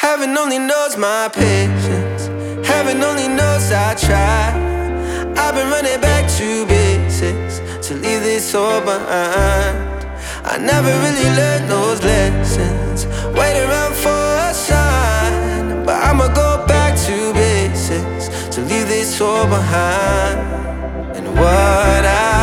Heaven only knows my patience. Heaven only knows I try. I've been running back to basics to leave this all behind. I never really learned those lessons, wait around for a sign. But I'ma go back to basics to leave this all behind. And what I